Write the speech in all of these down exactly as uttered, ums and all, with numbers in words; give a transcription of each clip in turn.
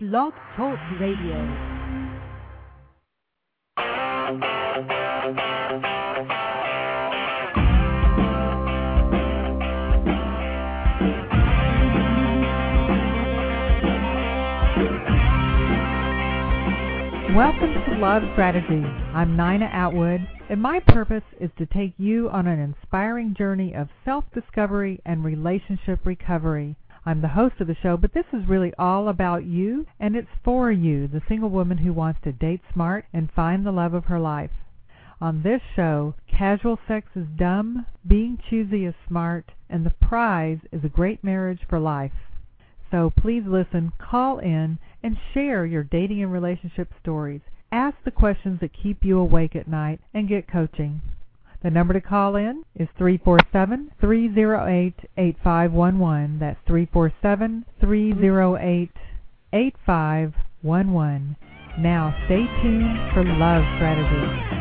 Blog Talk Radio. Welcome to Love Strategy. I'm Nina Atwood, and my purpose is to take you on an inspiring journey of self-discovery and relationship recovery. I'm the host of the show, but this is really all about you, and it's for you, the single woman who wants to date smart and find the love of her life. On this show, casual sex is dumb, being choosy is smart, and the prize is a great marriage for life. So please listen, call in, and share your dating and relationship stories. Ask the questions that keep you awake at night and get coaching. The number to call in is three four seven, three oh eight, eight five one one. That's three four seven, three oh eight, eight five one one. Now stay tuned for Love Strategy.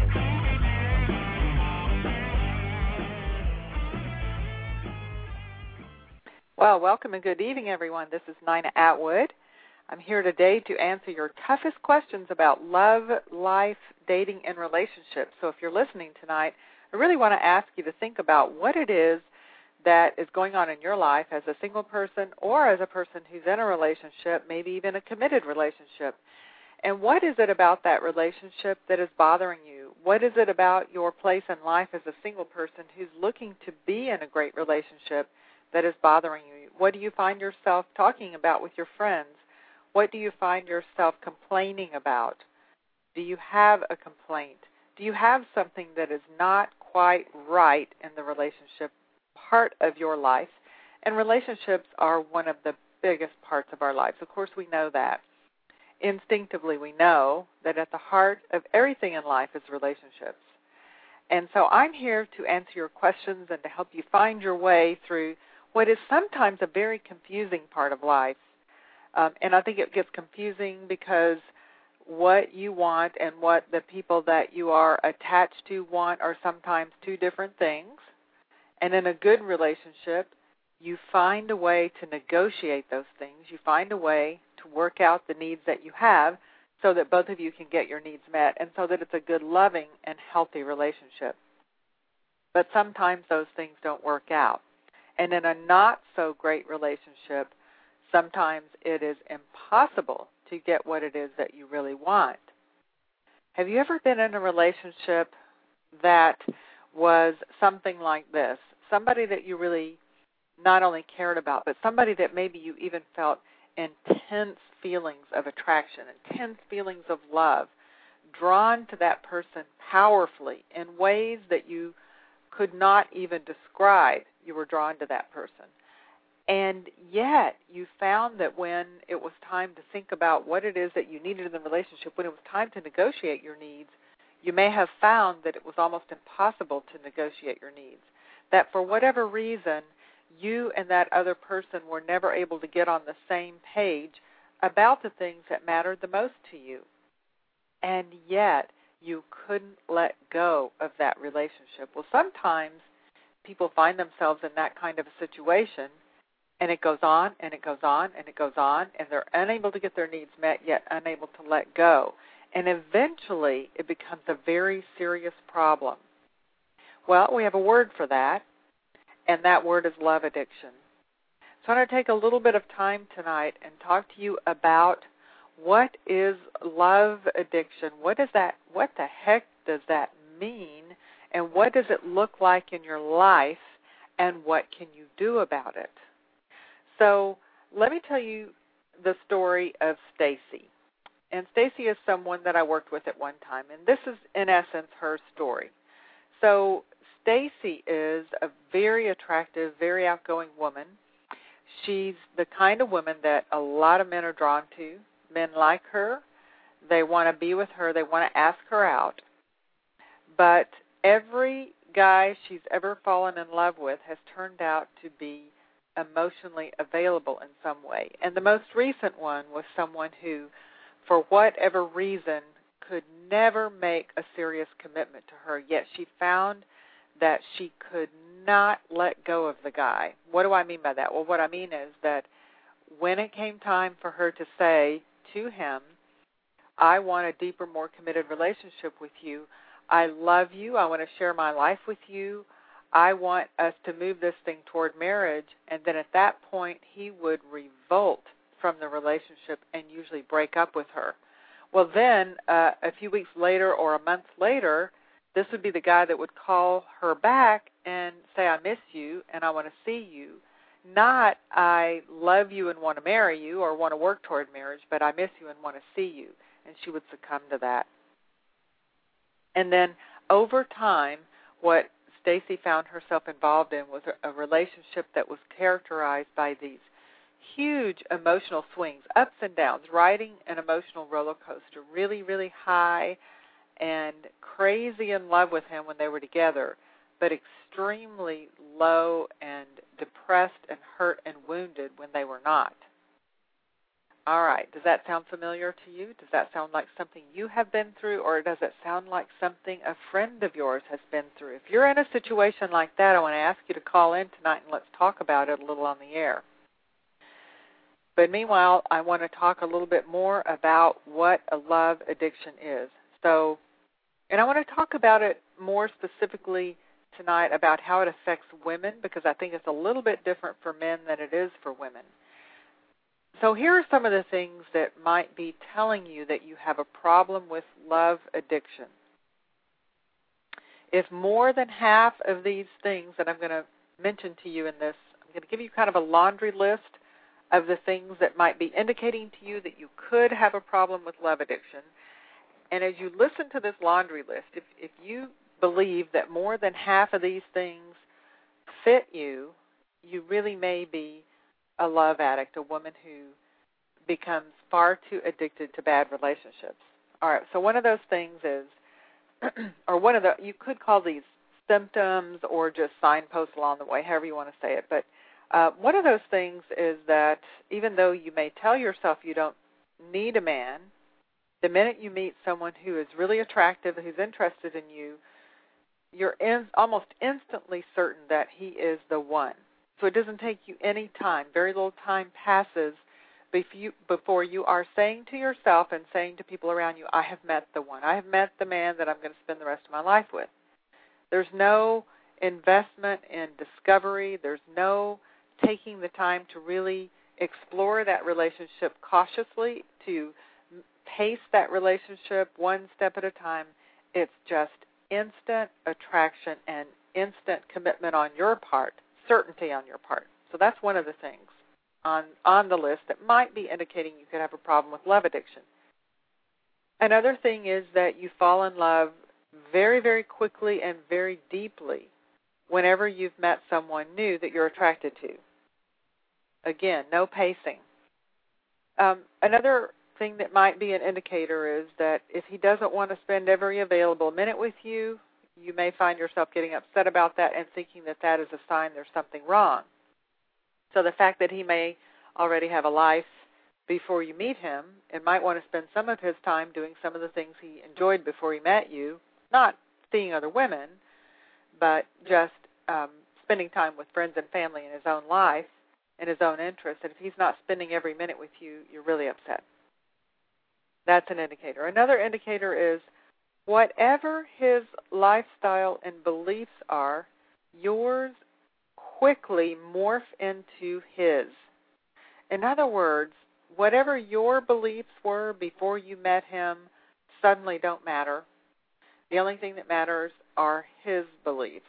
Well, welcome and good evening, everyone. This is Nina Atwood. I'm here today to answer your toughest questions about love, life, dating, and relationships. So if you're listening tonight, I really want to ask you to think about what it is that is going on in your life as a single person or as a person who's in a relationship, maybe even a committed relationship. And what is it about that relationship that is bothering you? What is it about your place in life as a single person who's looking to be in a great relationship that is bothering you? What do you find yourself talking about with your friends? What do you find yourself complaining about? Do you have a complaint? Do you have something that is not quite right in the relationship part of your life? And relationships are one of the biggest parts of our lives. Of course, we know that. Instinctively, we know that at the heart of everything in life is relationships. And so I'm here to answer your questions and to help you find your way through what is sometimes a very confusing part of life. Um, and I think it gets confusing because what you want and what the people that you are attached to want are sometimes two different things. And in a good relationship, you find a way to negotiate those things. You find a way to work out the needs that you have so that both of you can get your needs met and so that it's a good, loving, and healthy relationship. But sometimes those things don't work out. And in a not-so-great relationship, sometimes it is impossible to get what it is that you really want. Have you ever been in a relationship that was something like this? Somebody that you really not only cared about, but somebody that maybe you even felt intense feelings of attraction, intense feelings of love, drawn to that person powerfully in ways that you could not even describe. You were drawn to that person. And yet you found that when it was time to think about what it is that you needed in the relationship, when it was time to negotiate your needs, you may have found that it was almost impossible to negotiate your needs. That for whatever reason, you and that other person were never able to get on the same page about the things that mattered the most to you. And yet you couldn't let go of that relationship. Well, sometimes people find themselves in that kind of a situation, and it goes on, and it goes on, and it goes on, and they're unable to get their needs met, yet unable to let go. And eventually, it becomes a very serious problem. Well, we have a word for that, and that word is love addiction. So I'm going to take a little bit of time tonight and talk to you about what is love addiction. What is that? What the heck does that mean? And what does it look like in your life? And what can you do about it? So let me tell you the story of Stacy. And Stacy is someone that I worked with at one time. And this is, in essence, her story. So Stacy is a very attractive, very outgoing woman. She's the kind of woman that a lot of men are drawn to. Men like her. They want to be with her. They want to ask her out. But every guy she's ever fallen in love with has turned out to be emotionally available in some way. And the most recent one was someone who, for whatever reason, could never make a serious commitment to her, yet she found that she could not let go of the guy. What do I mean by that? Well, what I mean is that when it came time for her to say to him, I want a deeper, more committed relationship with you. I love you. I want to share my life with you. I want us to move this thing toward marriage. And then at that point, he would revolt from the relationship and usually break up with her. Well, then uh, a few weeks later or a month later, this would be the guy that would call her back and say, I miss you and I want to see you. Not, I love you and want to marry you or want to work toward marriage, but I miss you and want to see you. And she would succumb to that. And then over time, what Stacy found herself involved in was a, a relationship that was characterized by these huge emotional swings, ups and downs, riding an emotional roller coaster, really, really high and crazy in love with him when they were together, but extremely low and depressed and hurt and wounded when they were not. All right, does that sound familiar to you? Does that sound like something you have been through, or does it sound like something a friend of yours has been through? If you're in a situation like that, I want to ask you to call in tonight and let's talk about it a little on the air. But meanwhile, I want to talk a little bit more about what a love addiction is. So, and I want to talk about it more specifically tonight about how it affects women, because I think it's a little bit different for men than it is for women. So here are some of the things that might be telling you that you have a problem with love addiction. If more than half of these things that I'm going to mention to you in this, I'm going to give you kind of a laundry list of the things that might be indicating to you that you could have a problem with love addiction. And as you listen to this laundry list, if, if you believe that more than half of these things fit you, you really may be a love addict, a woman who becomes far too addicted to bad relationships. All right, so one of those things is, or one of the, you could call these symptoms or just signposts along the way, however you want to say it, but uh, one of those things is that even though you may tell yourself you don't need a man, the minute you meet someone who is really attractive, who's interested in you, you're in, almost instantly certain that he is the one. So it doesn't take you any time. Very little time passes before you are saying to yourself and saying to people around you, I have met the one. I have met the man that I'm going to spend the rest of my life with. There's no investment in discovery. There's no taking the time to really explore that relationship cautiously, to pace that relationship one step at a time. It's just instant attraction and instant commitment on your part, certainty on your part. So that's one of the things on, on the list that might be indicating you could have a problem with love addiction. Another thing is that you fall in love very, very quickly and very deeply whenever you've met someone new that you're attracted to. Again, no pacing. Um, another thing that might be an indicator is that if he doesn't want to spend every available minute with you, you may find yourself getting upset about that and thinking that that is a sign there's something wrong. So the fact that he may already have a life before you meet him and might want to spend some of his time doing some of the things he enjoyed before he met you, not seeing other women, but just um, spending time with friends and family in his own life, in his own interest. And if he's not spending every minute with you, you're really upset. That's an indicator. Another indicator is whatever his lifestyle and beliefs are, yours quickly morph into his. In other words, whatever your beliefs were before you met him suddenly don't matter. The only thing that matters are his beliefs.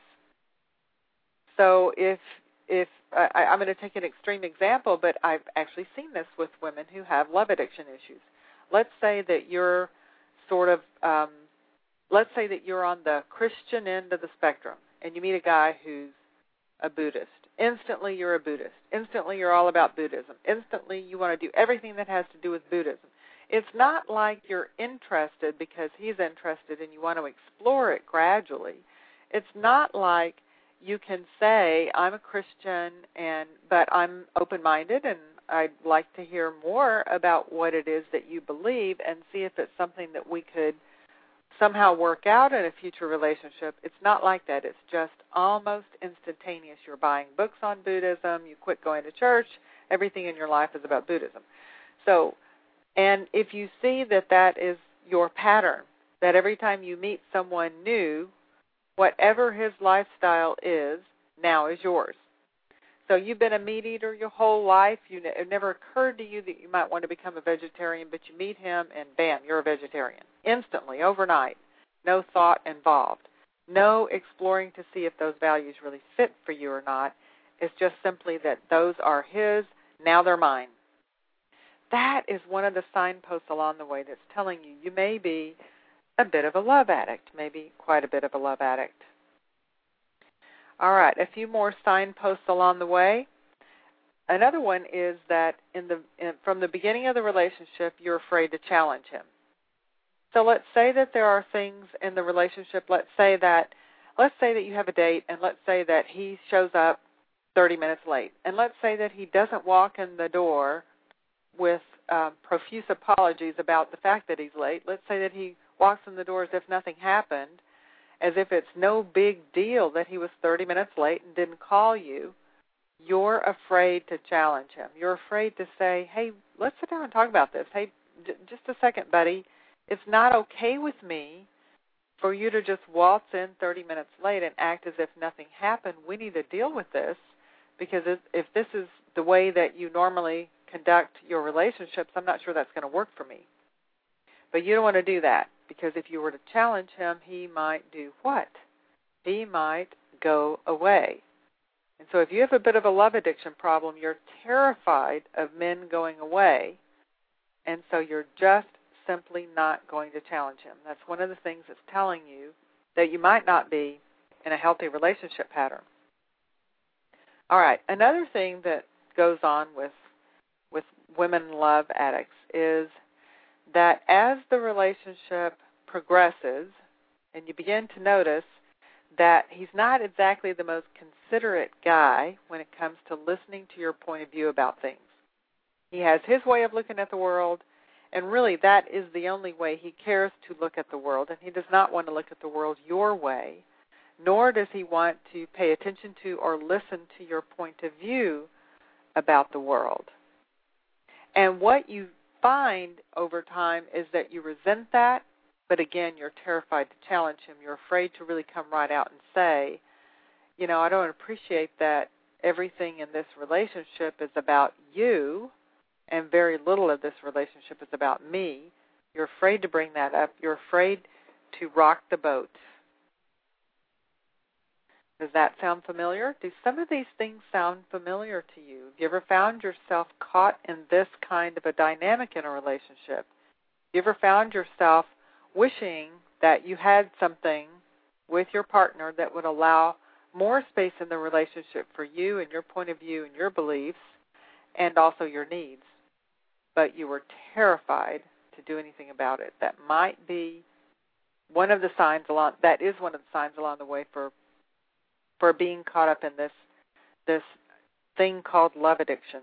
So if if I, I'm going to take an extreme example, but I've actually seen this with women who have love addiction issues. Let's say that you're sort of, um, let's say that you're on the Christian end of the spectrum, and you meet a guy who's a Buddhist. Instantly you're a Buddhist. Instantly you're all about Buddhism. Instantly you want to do everything that has to do with Buddhism. It's not like you're interested because he's interested and you want to explore it gradually. It's not like you can say, I'm a Christian, and but I'm open-minded and I'd like to hear more about what it is that you believe and see if it's something that we could somehow work out in a future relationship. It's not like that. It's just almost instantaneous. You're buying books on Buddhism. You quit going to church, everything in your life is about Buddhism. So, and if you see that that is your pattern, that every time you meet someone new, whatever his lifestyle is, now is yours. So you've been a meat eater your whole life. You ne- it never occurred to you that you might want to become a vegetarian, but you meet him and bam, you're a vegetarian. Instantly, overnight. No thought involved. No exploring to see if those values really fit for you or not. It's just simply that those are his, now they're mine. That is one of the signposts along the way that's telling you you may be a bit of a love addict, maybe quite a bit of a love addict. All right, a few more signposts along the way. Another one is that in the in, from the beginning of the relationship, you're afraid to challenge him. So let's say that there are things in the relationship. Let's say that let's say that you have a date, and let's say that he shows up thirty minutes late, and let's say that he doesn't walk in the door with um, profuse apologies about the fact that he's late. Let's say that he walks in the door as if nothing happened, as if it's no big deal that he was thirty minutes late and didn't call you. You're afraid to challenge him. You're afraid to say, hey, let's sit down and talk about this. Hey, j- just a second, buddy. It's not okay with me for you to just waltz in thirty minutes late and act as if nothing happened. We need to deal with this, because if, if this is the way that you normally conduct your relationships, I'm not sure that's going to work for me. But you don't want to do that, because if you were to challenge him, he might do what? He might go away. And so if you have a bit of a love addiction problem, you're terrified of men going away, and so you're just simply not going to challenge him. That's one of the things that's telling you that you might not be in a healthy relationship pattern. All right, another thing that goes on with with women love addicts is that as the relationship progresses and you begin to notice that he's not exactly the most considerate guy when it comes to listening to your point of view about things. He has his way of looking at the world, and really that is the only way he cares to look at the world, and he does not want to look at the world your way, nor does he want to pay attention to or listen to your point of view about the world. And what you find over time is that you resent that, but again, you're terrified to challenge him. You're afraid to really come right out and say, you know, I don't appreciate that everything in this relationship is about you, and very little of this relationship is about me. You're afraid to bring that up. You're afraid to rock the boat. Does that sound familiar? Do some of these things sound familiar to you? Have you ever found yourself caught in this kind of a dynamic in a relationship? Have you ever found yourself wishing that you had something with your partner that would allow more space in the relationship for you and your point of view and your beliefs and also your needs, but you were terrified to do anything about it? That might be one of the signs along, that is one of the signs along the way for for being caught up in this this thing called love addiction.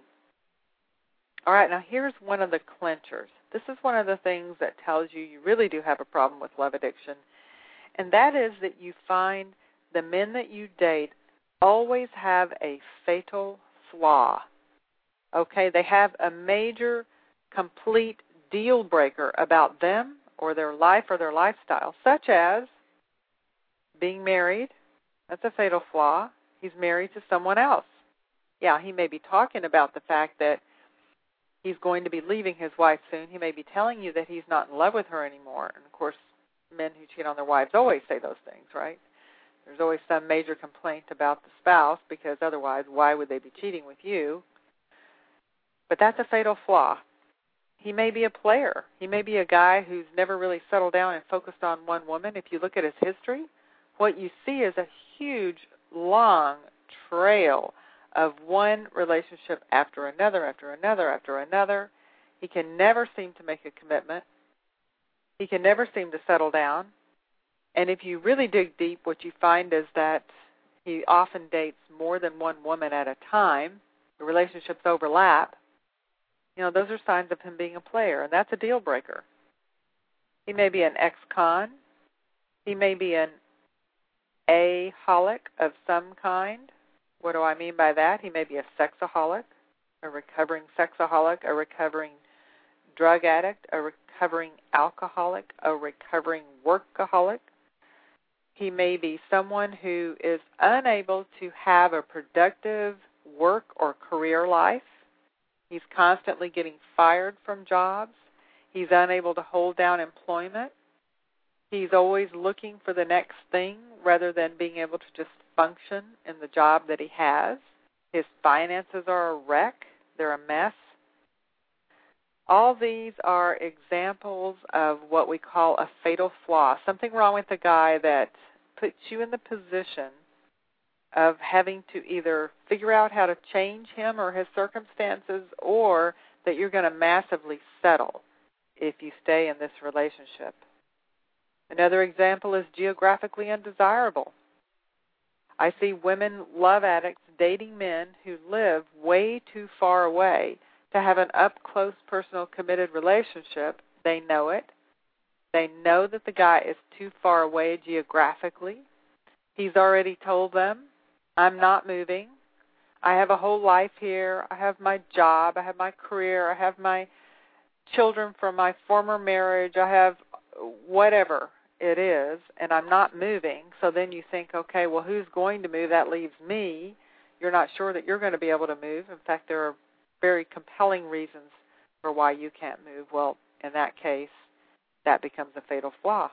All right, now here's one of the clinchers. This is one of the things that tells you you really do have a problem with love addiction, and that is that you find the men that you date always have a fatal flaw. Okay, they have a major, complete deal breaker about them or their life or their lifestyle, such as being married. That's a fatal flaw. He's married to someone else. Yeah, he may be talking about the fact that he's going to be leaving his wife soon. He may be telling you that he's not in love with her anymore. And, of course, men who cheat on their wives always say those things, right? There's always some major complaint about the spouse, because otherwise why would they be cheating with you? But that's a fatal flaw. He may be a player. He may be a guy who's never really settled down and focused on one woman. If you look at his history, what you see is a huge, long trail of one relationship after another, after another, after another. He can never seem to make a commitment. He can never seem to settle down. And if you really dig deep, what you find is that he often dates more than one woman at a time. The relationships overlap. You know, those are signs of him being a player, and that's a deal breaker. He may be an ex-con. He may be an a-holic of some kind. What do I mean by that? He may be a sexaholic. a recovering sexaholic, a recovering drug addict, a recovering alcoholic, a recovering workaholic. He may be someone who is unable to have a productive work or career life. He's constantly getting fired from jobs. He's unable to hold down employment. He's always looking for the next thing rather than being able to just function in the job that he has. His finances are a wreck. They're a mess. All these are examples of what we call a fatal flaw, something wrong with the guy that puts you in the position of having to either figure out how to change him or his circumstances, or that you're going to massively settle if you stay in this relationship. Another example is geographically undesirable. I see women love addicts dating men who live way too far away to have an up-close, personal, committed relationship. They know it. They know that the guy is too far away geographically. He's already told them, I'm not moving. I have a whole life here. I have my job. I have my career. I have my children from my former marriage. I have whatever it is, and I'm not moving. So then you think, okay, well, who's going to move? That leaves me. You're not sure that you're going to be able to move. In fact, there are very compelling reasons for why you can't move. Well, in that case, that becomes a fatal flaw.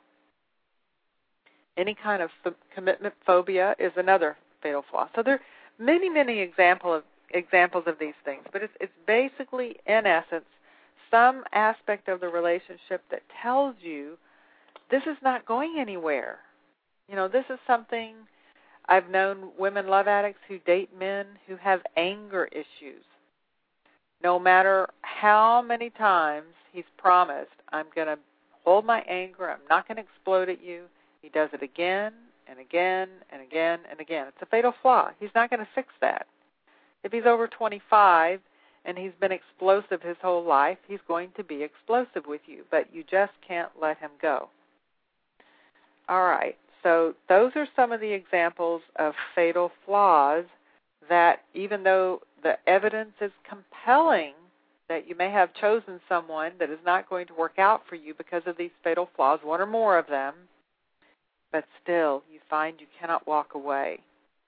Any kind of f- commitment phobia is another fatal flaw. So there are many, many example of, examples of these things, but it's, it's basically, in essence, some aspect of the relationship that tells you this is not going anywhere. You know, this is something, I've known women love addicts who date men who have anger issues. No matter how many times he's promised, I'm going to hold my anger, I'm not going to explode at you, he does it again and again and again and again. It's a fatal flaw. He's not going to fix that. If he's over twenty-five and he's been explosive his whole life, he's going to be explosive with you, but you just can't let him go. All right, so those are some of the examples of fatal flaws that, even though the evidence is compelling that you may have chosen someone that is not going to work out for you because of these fatal flaws, one or more of them, but still you find you cannot walk away.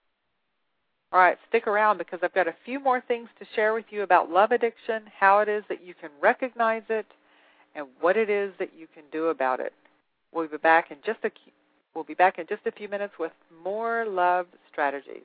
All right, stick around because I've got a few more things to share with you about love addiction, how it is that you can recognize it, and what it is that you can do about it. We'll be back in just a we'll be back in just a few minutes with more love strategies.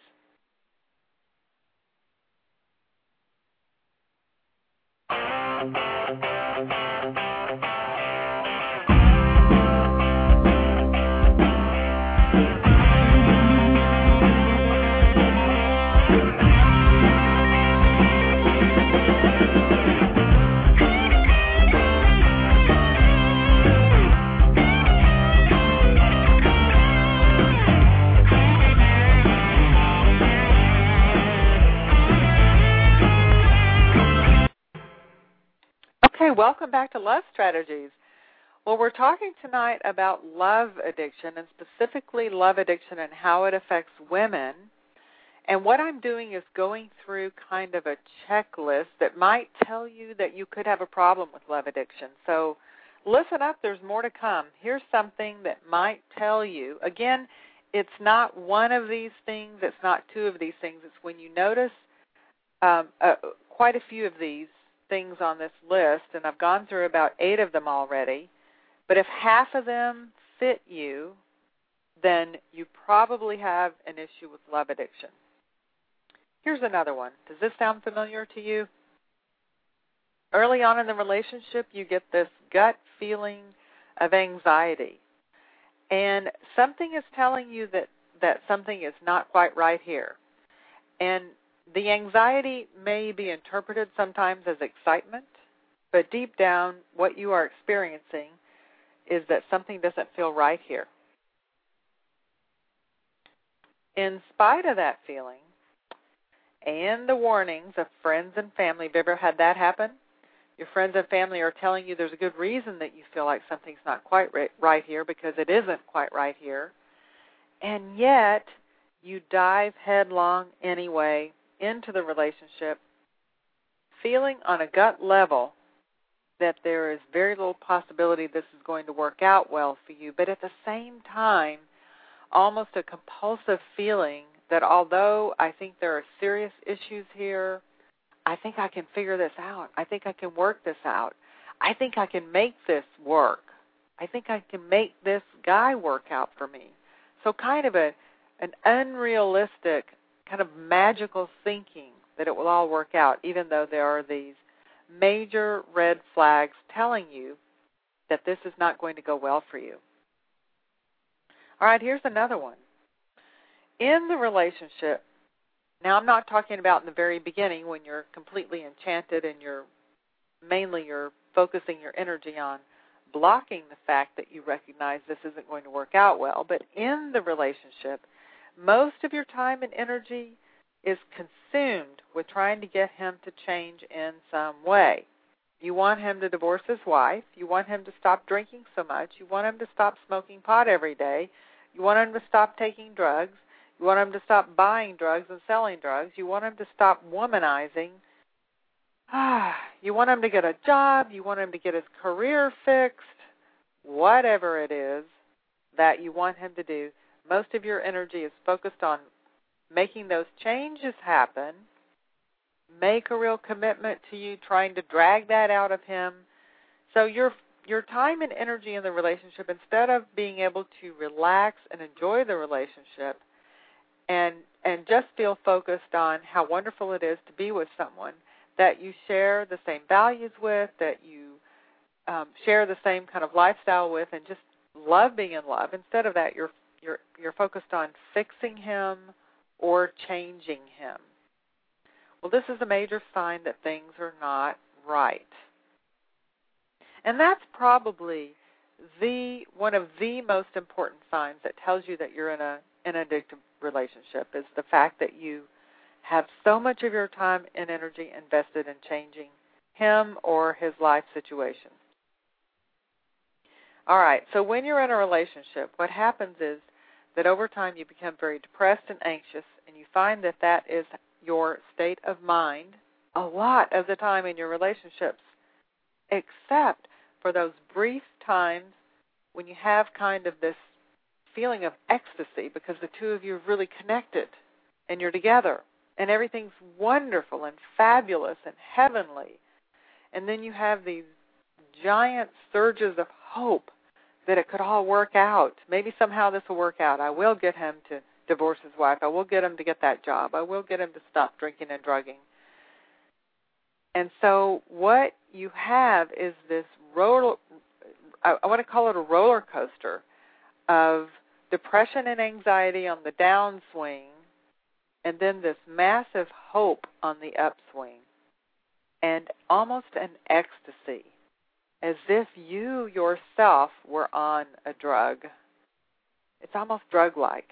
Okay, welcome back to Love Strategies. Well, we're talking tonight about love addiction, and specifically love addiction and how it affects women. And what I'm doing is going through kind of a checklist that might tell you that you could have a problem with love addiction. So listen up, there's more to come. Here's something that might tell you. Again, it's not one of these things, it's not two of these things. It's when you notice um, uh, quite a few of these things on this list, and I've gone through about eight of them already, but if half of them fit you, then you probably have an issue with love addiction. Here's another one. Does this sound familiar to you? Early on in the relationship, you get this gut feeling of anxiety, and something is telling you that, that something is not quite right here. And the anxiety may be interpreted sometimes as excitement, but deep down, what you are experiencing is that something doesn't feel right here. In spite of that feeling and the warnings of friends and family, have you ever had that happen? Your friends and family are telling you there's a good reason that you feel like something's not quite right here because it isn't quite right here, and yet you dive headlong anyway into the relationship, feeling on a gut level that there is very little possibility this is going to work out well for you, but at the same time, almost a compulsive feeling that although I think there are serious issues here, I think I can figure this out. I think I can work this out. I think I can make this work. I think I can make this guy work out for me. So kind of a an unrealistic, kind of magical thinking that it will all work out, even though there are these major red flags telling you that this is not going to go well for you. All right, here's another one. In the relationship, now I'm not talking about in the very beginning when you're completely enchanted and you're mainly you're focusing your energy on blocking the fact that you recognize this isn't going to work out well, but in the relationship, most of your time and energy is consumed with trying to get him to change in some way. You want him to divorce his wife. You want him to stop drinking so much. You want him to stop smoking pot every day. You want him to stop taking drugs. You want him to stop buying drugs and selling drugs. You want him to stop womanizing. You want him to get a job. You want him to get his career fixed. Whatever it is that you want him to do, most of your energy is focused on making those changes happen. Make a real commitment to you, trying to drag that out of him. So your your time and energy in the relationship, instead of being able to relax and enjoy the relationship and and just feel focused on how wonderful it is to be with someone that you share the same values with, that you um, share the same kind of lifestyle with, and just love being in love. Instead of that, you're you're you're focused on fixing him or changing him. Well, this is a major sign that things are not right. And that's probably the one of the most important signs that tells you that you're in a an addictive relationship, is the fact that you have so much of your time and energy invested in changing him or his life situation. All right, so when you're in a relationship, what happens is that over time you become very depressed and anxious, and you find that that is your state of mind a lot of the time in your relationships, except for those brief times when you have kind of this feeling of ecstasy because the two of you have really connected and you're together and everything's wonderful and fabulous and heavenly. And then you have these giant surges of hope that it could all work out. Maybe somehow this will work out. I will get him to divorce his wife. I will get him to get that job. I will get him to stop drinking and drugging. And so what you have is this roller, I, I want to call it a roller coaster of depression and anxiety on the downswing, and then this massive hope on the upswing, and almost an ecstasy, as if you yourself were on a drug. It's almost drug-like.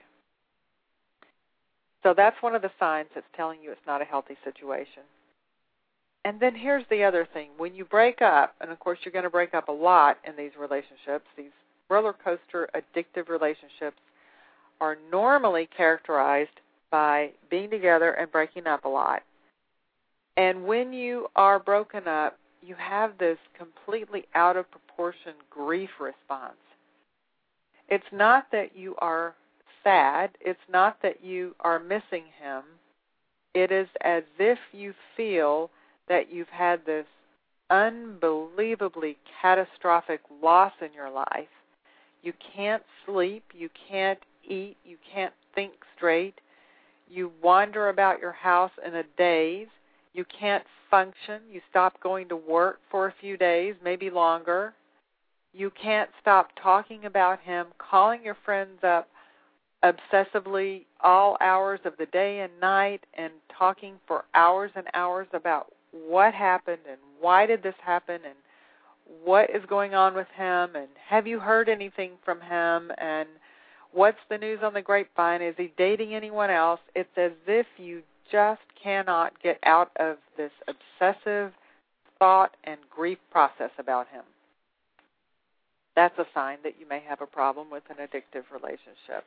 So that's one of the signs that's telling you it's not a healthy situation. And then here's the other thing. When you break up, and of course you're going to break up a lot in these relationships, these roller coaster addictive relationships are normally characterized by being together and breaking up a lot. And when you are broken up, you have this completely out of proportion grief response. It's not that you are sad. It's not that you are missing him. It is as if you feel that you've had this unbelievably catastrophic loss in your life. You can't sleep. You can't eat. You can't think straight. You wander about your house in a daze. You can't function. You stop going to work for a few days, maybe longer. You can't stop talking about him, calling your friends up obsessively all hours of the day and night, and talking for hours and hours about what happened and why did this happen and what is going on with him, and have you heard anything from him, and what's the news on the grapevine? Is he dating anyone else? It's as if you just cannot get out of this obsessive thought and grief process about him. That's a sign that you may have a problem with an addictive relationship.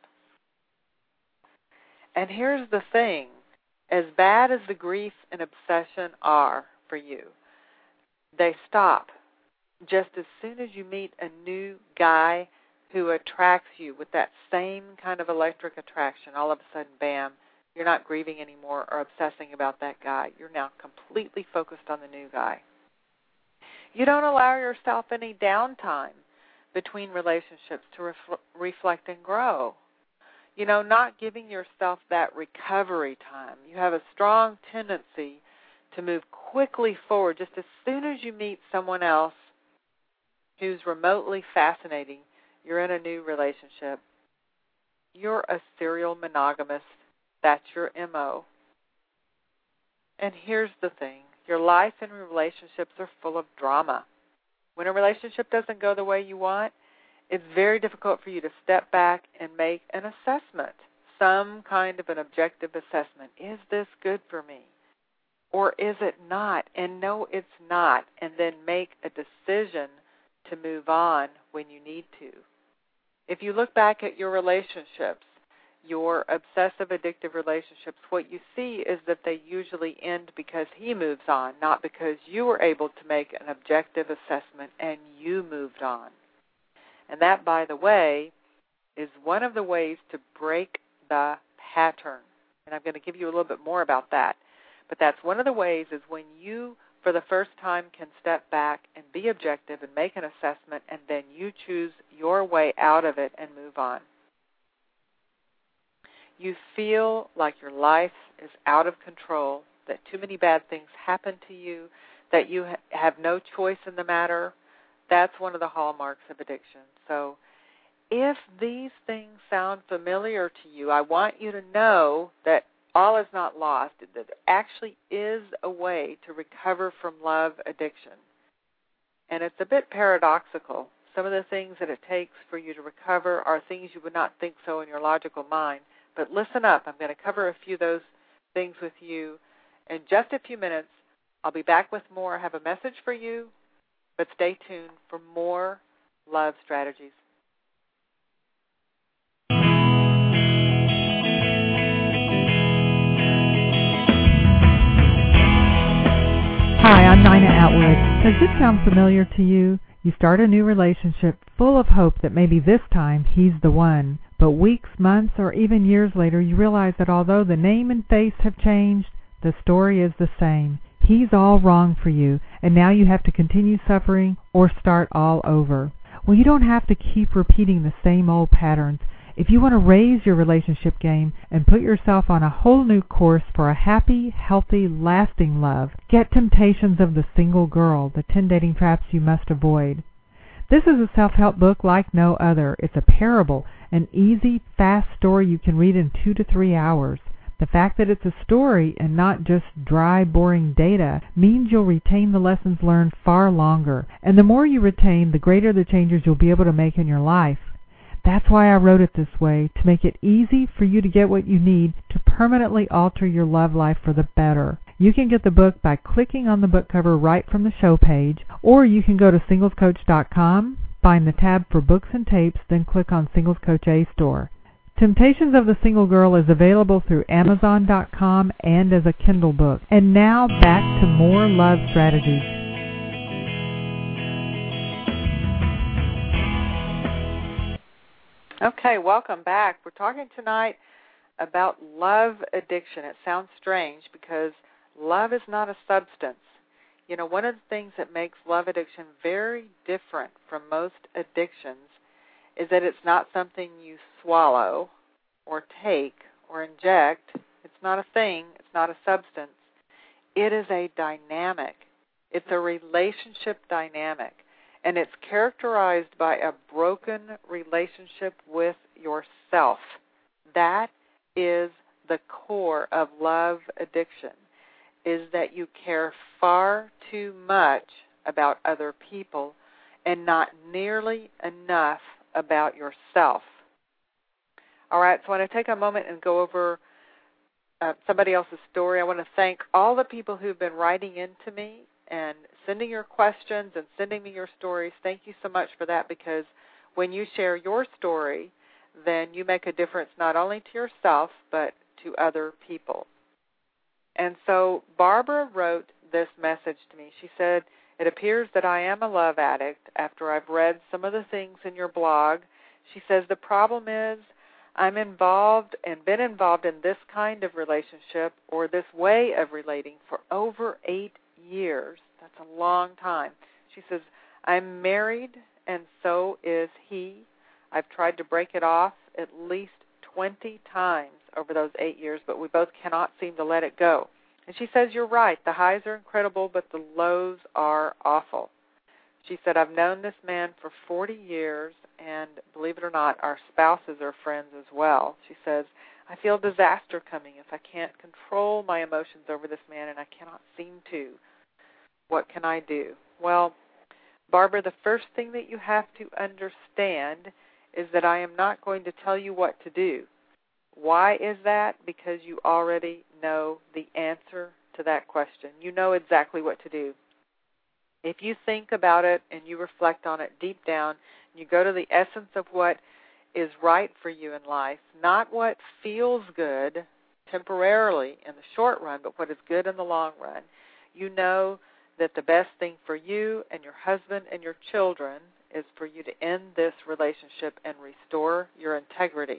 And here's the thing. As bad as the grief and obsession are, for you. They stop just as soon as you meet a new guy who attracts you with that same kind of electric attraction. All of a sudden, bam, you're not grieving anymore or obsessing about that guy. You're now completely focused on the new guy. You don't allow yourself any downtime between relationships to ref- reflect and grow. You know, not giving yourself that recovery time. You have a strong tendency to move quickly forward just as soon as you meet someone else who's remotely fascinating. You're in a new relationship. You're a serial monogamist. That's your M O. And here's the thing. Your life and relationships are full of drama. When a relationship doesn't go the way you want, it's very difficult for you to step back and make an assessment, some kind of an objective assessment. Is this good for me? Or is it not? And no, it's not. And then make a decision to move on when you need to. If you look back at your relationships, your obsessive addictive relationships, what you see is that they usually end because he moves on, not because you were able to make an objective assessment and you moved on. And that, by the way, is one of the ways to break the pattern. And I'm going to give you a little bit more about that. But that's one of the ways is when you, for the first time, can step back and be objective and make an assessment, and then you choose your way out of it and move on. You feel like your life is out of control, that too many bad things happen to you, that you ha- have no choice in the matter. That's one of the hallmarks of addiction. So if these things sound familiar to you, I want you to know that all is not lost, that there actually is a way to recover from love addiction. And it's a bit paradoxical. Some of the things that it takes for you to recover are things you would not think so in your logical mind. But listen up. I'm going to cover a few of those things with you in just a few minutes. I'll be back with more. I have a message for you, but stay tuned for more love strategies. Hi, I'm Nina Atwood. Does this sound familiar to you? You start a new relationship full of hope that maybe this time he's the one. But weeks, months, or even years later, you realize that although the name and face have changed, the story is the same. He's all wrong for you, and now you have to continue suffering or start all over. Well, you don't have to keep repeating the same old patterns. If you want to raise your relationship game and put yourself on a whole new course for a happy, healthy, lasting love, get Temptations of the Single Girl, the ten dating traps you must avoid. This is a self-help book like no other. It's a parable, an easy, fast story you can read in two to three hours. The fact that it's a story and not just dry, boring data means you'll retain the lessons learned far longer. And the more you retain, the greater the changes you'll be able to make in your life. That's why I wrote it this way, to make it easy for you to get what you need to permanently alter your love life for the better. You can get the book by clicking on the book cover right from the show page, or you can go to singles coach dot com, find the tab for books and tapes, then click on Singles Coach A Store. Temptations of the Single Girl is available through amazon dot com and as a Kindle book. And now back to more love strategies. Okay, welcome back. We're talking tonight about love addiction. It sounds strange because love is not a substance. You know, one of the things that makes love addiction very different from most addictions is that it's not something you swallow or take or inject. It's not a thing. It's not a substance. It is a dynamic. It's a relationship dynamic. And it's characterized by a broken relationship with yourself. That is the core of love addiction, is that you care far too much about other people and not nearly enough about yourself. All right, so I want to take a moment and go over uh, somebody else's story. I want to thank all the people who've been writing into me and sending your questions and sending me your stories. Thank you so much for that, because when you share your story, then you make a difference not only to yourself but to other people. And so Barbara wrote this message to me. She said, "It appears that I am a love addict after I've read some of the things in your blog." She says, "The problem is I'm involved and been involved in this kind of relationship or this way of relating for over eight years. That's a long time." She says, "I'm married and so is he. I've tried to break it off at least twenty times over those eight years, but we both cannot seem to let it go." And she says, "You're right. The highs are incredible, but the lows are awful." She said, "I've known this man for forty years, and believe it or not, our spouses are friends as well." She says, "I feel disaster coming if I can't control my emotions over this man, and I cannot seem to. What can I do?" Well, Barbara, the first thing that you have to understand is that I am not going to tell you what to do. Why is that? Because you already know the answer to that question. You know exactly what to do. If you think about it and you reflect on it deep down, you go to the essence of what is right for you in life, not what feels good temporarily in the short run, but what is good in the long run, you know that the best thing for you and your husband and your children is for you to end this relationship and restore your integrity.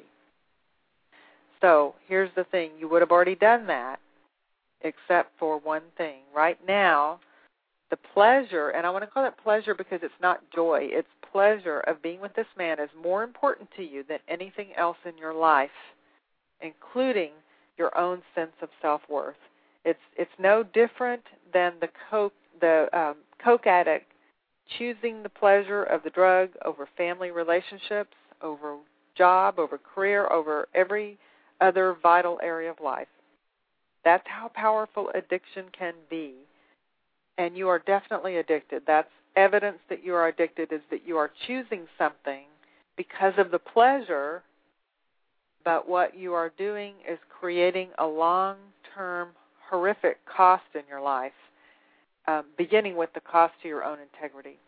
So here's the thing. You would have already done that, except for one thing. Right now, the pleasure, and I want to call it pleasure because it's not joy, it's pleasure of being with this man is more important to you than anything else in your life, including your own sense of self-worth. It's it's no different than the coke the um, coke addict choosing the pleasure of the drug over family relationships, over job, over career, over every other vital area of life. That's how powerful addiction can be. And you are definitely addicted. That's evidence that you are addicted, is that you are choosing something because of the pleasure, but what you are doing is creating a long-term horrific cost in your life, um, beginning with the cost to your own integrity.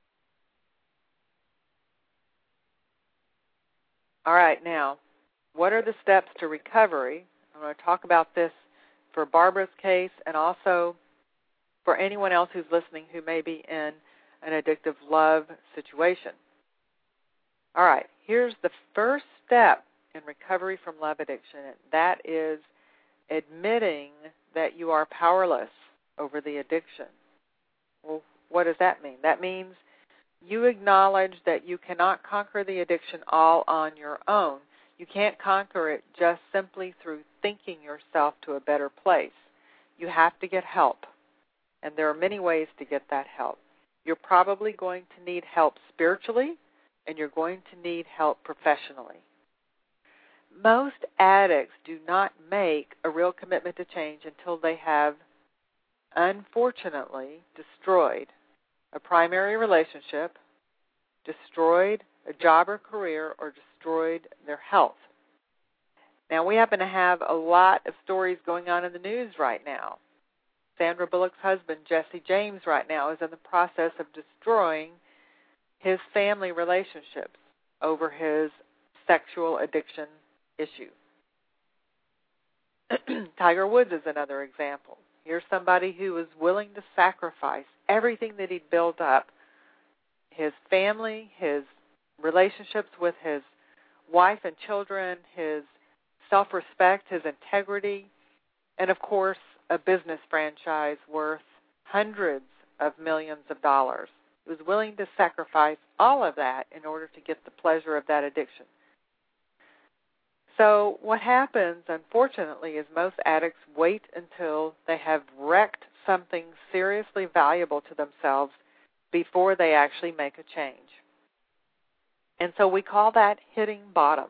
All right, now, what are the steps to recovery? I'm going to talk about this for Barbara's case and also for anyone else who's listening who may be in an addictive love situation. All right, here's the first step in recovery from love addiction, and that is admitting that you are powerless over the addiction. Well, what does that mean? That means you acknowledge that you cannot conquer the addiction all on your own. You can't conquer it just simply through thinking yourself to a better place. You have to get help, and there are many ways to get that help. You're probably going to need help spiritually, and you're going to need help professionally. Most addicts do not make a real commitment to change until they have, unfortunately, destroyed a primary relationship, destroyed a job or career, or destroyed their health. Now, we happen to have a lot of stories going on in the news right now. Sandra Bullock's husband, Jesse James, right now is in the process of destroying his family relationships over his sexual addiction issue. Tiger Woods is another example. Here's somebody who was willing to sacrifice everything that he'd built up, his family, his relationships with his wife and children, his self-respect, his integrity, and, of course, a business franchise worth hundreds of millions of dollars. He was willing to sacrifice all of that in order to get the pleasure of that addiction. So what happens, unfortunately, is most addicts wait until they have wrecked something seriously valuable to themselves before they actually make a change. And so we call that hitting bottom.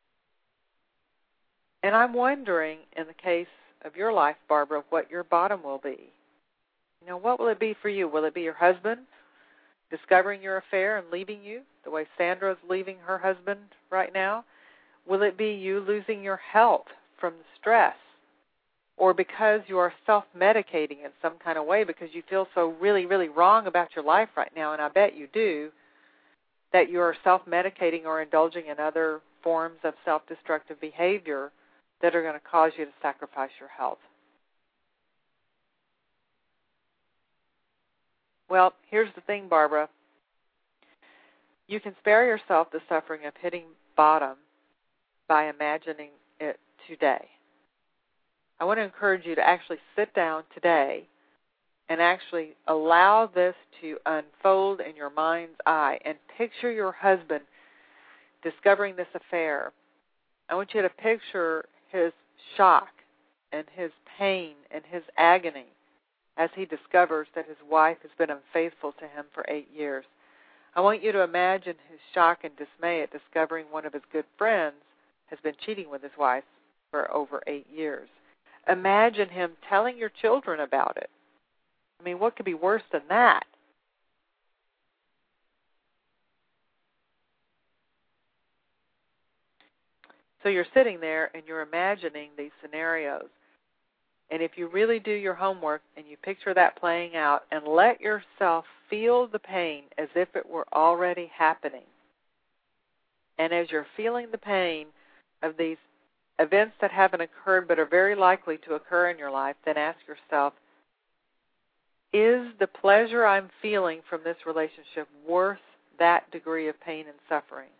And I'm wondering, in the case of your life, Barbara, what your bottom will be. You know, what will it be for you? Will it be your husband discovering your affair and leaving you, the way Sandra's leaving her husband right now? Will it be you losing your health from the stress? Or because you are self-medicating in some kind of way because you feel so really, really wrong about your life right now, and I bet you do, that you are self-medicating or indulging in other forms of self-destructive behavior that are going to cause you to sacrifice your health. Well, here's the thing, Barbara. You can spare yourself the suffering of hitting bottom by imagining it today. I want to encourage you to actually sit down today and actually allow this to unfold in your mind's eye and picture your husband discovering this affair. I want you to picture his shock and his pain and his agony as he discovers that his wife has been unfaithful to him for eight years. I want you to imagine his shock and dismay at discovering one of his good friends has been cheating with his wife for over eight years. Imagine him telling your children about it. I mean, what could be worse than that? So you're sitting there and you're imagining these scenarios. And if you really do your homework and you picture that playing out and let yourself feel the pain as if it were already happening, and as you're feeling the pain of these events that haven't occurred but are very likely to occur in your life, then ask yourself, is the pleasure I'm feeling from this relationship worth that degree of pain and suffering?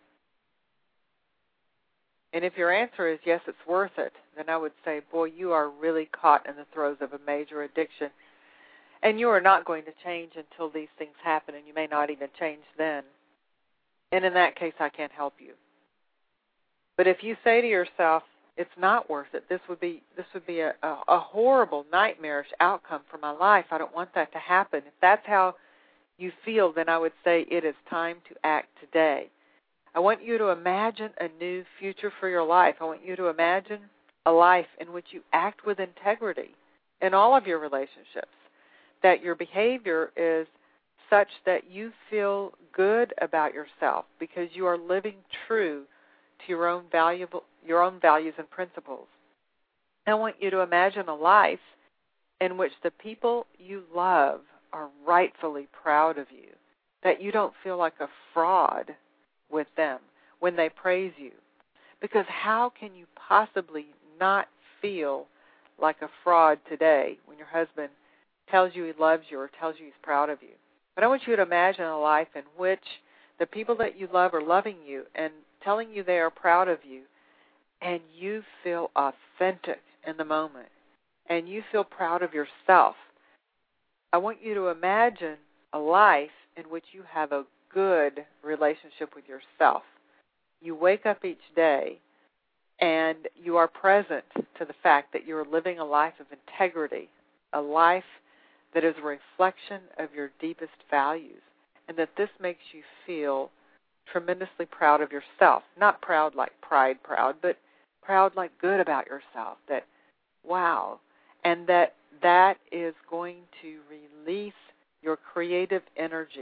And if your answer is yes, it's worth it, then I would say, boy, you are really caught in the throes of a major addiction. And you are not going to change until these things happen, and you may not even change then. And in that case, I can't help you. But if you say to yourself, it's not worth it, this would be this would be a, a, a horrible, nightmarish outcome for my life, I don't want that to happen. If that's how you feel, then I would say it is time to act today. I want you to imagine a new future for your life. I want you to imagine a life in which you act with integrity in all of your relationships, that your behavior is such that you feel good about yourself because you are living true to your own valuable, your own values and principles. I want you to imagine a life in which the people you love are rightfully proud of you, that you don't feel like a fraud with them when they praise you. Because how can you possibly not feel like a fraud today when your husband tells you he loves you or tells you he's proud of you? But I want you to imagine a life in which the people that you love are loving you and telling you they are proud of you, and you feel authentic in the moment, and you feel proud of yourself. I want you to imagine a life in which you have a good relationship with yourself. You wake up each day and you are present to the fact that you're living a life of integrity, a life that is a reflection of your deepest values, and that this makes you feel tremendously proud of yourself. Not proud like pride proud, but proud like good about yourself, that wow, and that that is going to release your creative energies.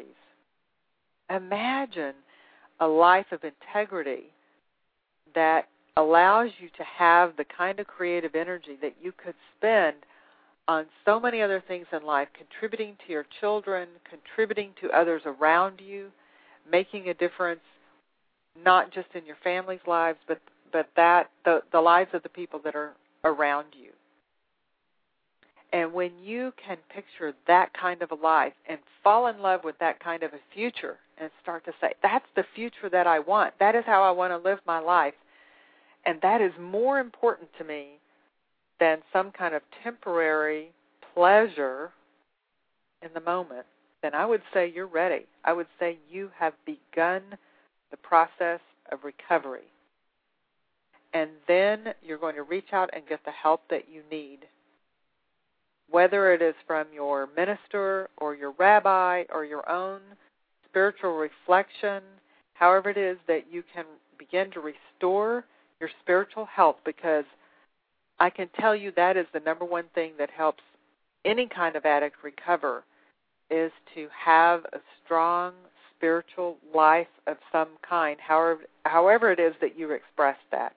Imagine a life of integrity that allows you to have the kind of creative energy that you could spend on so many other things in life, contributing to your children, contributing to others around you, making a difference not just in your family's lives, but but that the, the lives of the people that are around you. And when you can picture that kind of a life and fall in love with that kind of a future and start to say, that's the future that I want, that is how I want to live my life, and that is more important to me than some kind of temporary pleasure in the moment, then I would say you're ready. I would say you have begun the process of recovery. And then you're going to reach out and get the help that you need, whether it is from your minister or your rabbi or your own spiritual reflection, however it is that you can begin to restore your spiritual health, because I can tell you that is the number one thing that helps any kind of addict recover, is to have a strong spiritual life of some kind, however, however it is that you express that.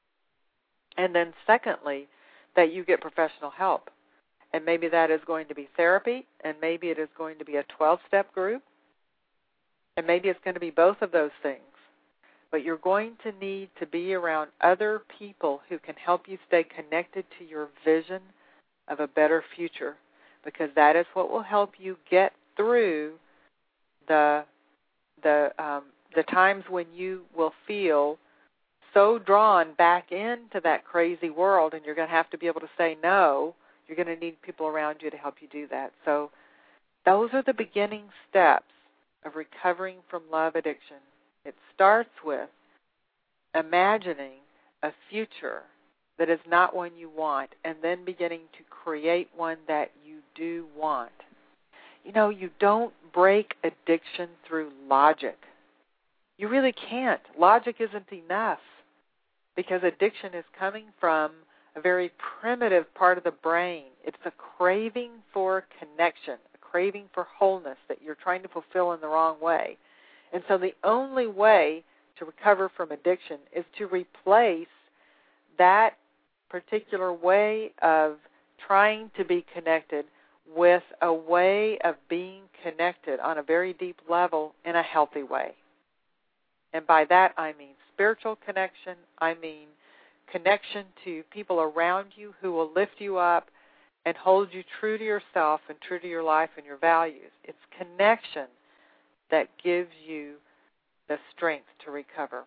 And then secondly, that you get professional help. And maybe that is going to be therapy, and maybe it is going to be a twelve-step group, and maybe it's going to be both of those things. But you're going to need to be around other people who can help you stay connected to your vision of a better future, because that is what will help you get through the the um, the times when you will feel so drawn back into that crazy world, and you're going to have to be able to say no. You're going to need people around you to help you do that. So those are the beginning steps of recovering from love addiction. It starts with imagining a future that is not one you want, and then beginning to create one that you do want. You know, you don't break addiction through logic. You really can't. Logic isn't enough, because addiction is coming from a very primitive part of the brain. It's a craving for connection, a craving for wholeness that you're trying to fulfill in the wrong way. And so the only way to recover from addiction is to replace that particular way of trying to be connected with a way of being connected on a very deep level in a healthy way. And by that I mean spiritual connection. I mean connection to people around you who will lift you up and hold you true to yourself and true to your life and your values. It's connection that gives you the strength to recover.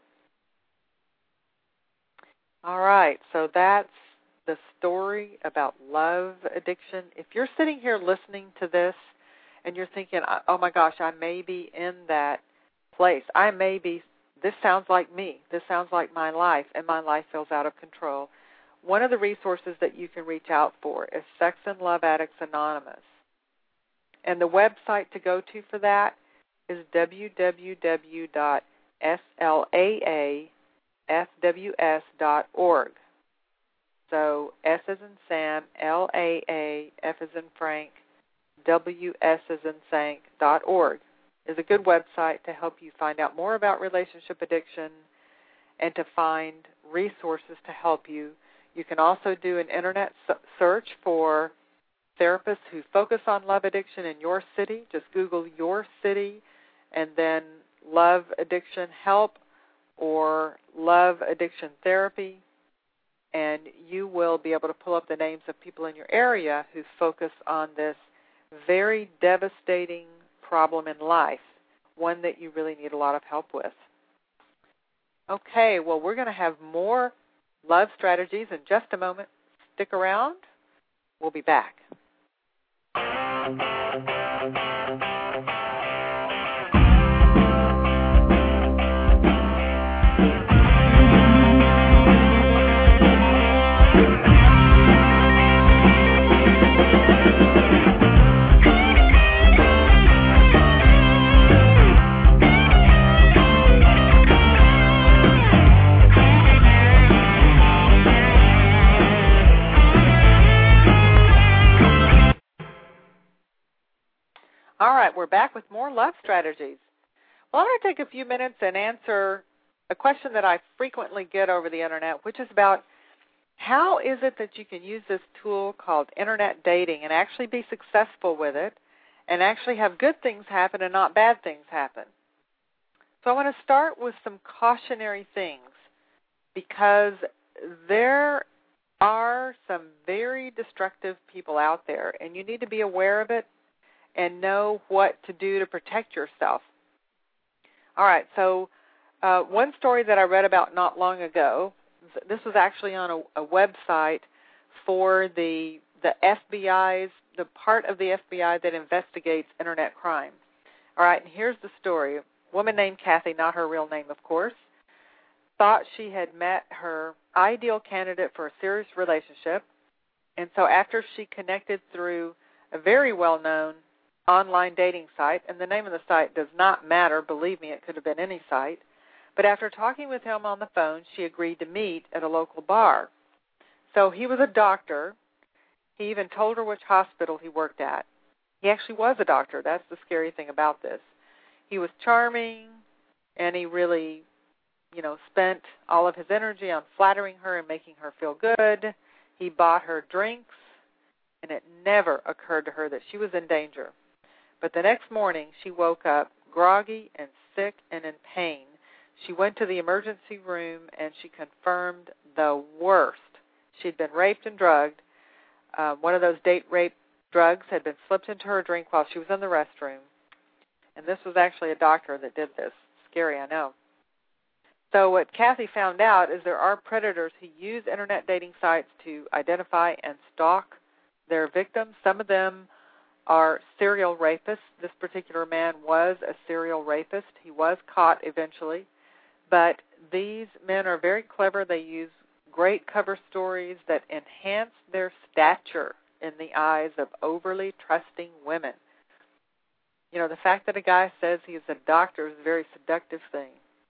All right, so that's the story about love addiction. If you're sitting here listening to this and you're thinking, oh my gosh, I may be in that place. I may be, this sounds like me. This sounds like my life, and my life feels out of control. One of the resources that you can reach out for is Sex and Love Addicts Anonymous. And the website to go to for that is w w w dot s l a a f w s dot org. So S as in Sam, L A A, F as in Frank, W S as in Sank dot org is a good website to help you find out more about relationship addiction and to find resources to help you. You can also do an internet search for therapists who focus on love addiction in your city. Just Google your city and then love addiction help or love addiction therapy, and you will be able to pull up the names of people in your area who focus on this very devastating problem in life, one that you really need a lot of help with. Okay, well, we're going to have more love strategies in just a moment. Stick around. We'll be back. All right, we're back with more love strategies. Well, I'm going to take a few minutes and answer a question that I frequently get over the internet, which is about how is it that you can use this tool called internet dating and actually be successful with it and actually have good things happen and not bad things happen. So I want to start with some cautionary things because there are some very destructive people out there, and you need to be aware of it and know what to do to protect yourself. All right, so uh, one story that I read about not long ago, this was actually on a, a website for the the F B I's, the part of the F B I that investigates internet crime. All right, and here's the story. A woman named Kathy, not her real name, of course, thought she had met her ideal candidate for a serious relationship, and so after she connected through a very well-known online dating site, and the name of the site does not matter, believe me, it could have been any site, but after talking with him on the phone, she agreed to meet at a local bar. So he was a doctor. He even told her which hospital he worked at. He actually was a doctor. That's the scary thing about this. He was charming, and he really, you know, spent all of his energy on flattering her and making her feel good. He bought her drinks, and it never occurred to her that she was in danger. But the next morning, she woke up groggy and sick and in pain. She went to the emergency room, and she confirmed the worst. She'd been raped and drugged, uh, one of those date rape drugs had been slipped into her drink while she was in the restroom. And this was actually a doctor that did this. Scary, I know. So what Kathy found out is there are predators who use Internet dating sites to identify and stalk their victims. Some of them are serial rapists. This particular man was a serial rapist. He was caught eventually. But these men are very clever. They use great cover stories that enhance their stature in the eyes of overly trusting women. You know, the fact that a guy says he is a doctor is a very seductive thing.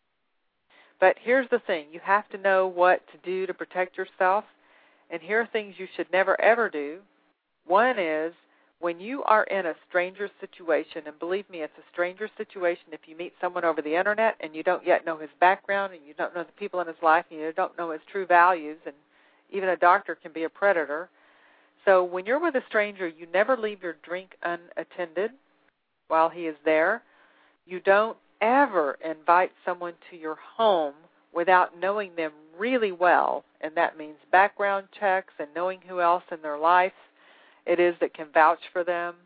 But here's the thing. You have to know what to do to protect yourself. And here are things you should never, ever do. One is when you are in a stranger situation, and believe me, it's a stranger situation if you meet someone over the Internet and you don't yet know his background and you don't know the people in his life and you don't know his true values, and even a doctor can be a predator. So when you're with a stranger, you never leave your drink unattended while he is there. You don't ever invite someone to your home without knowing them really well, and that means background checks and knowing who else in their life it is that can vouch for them.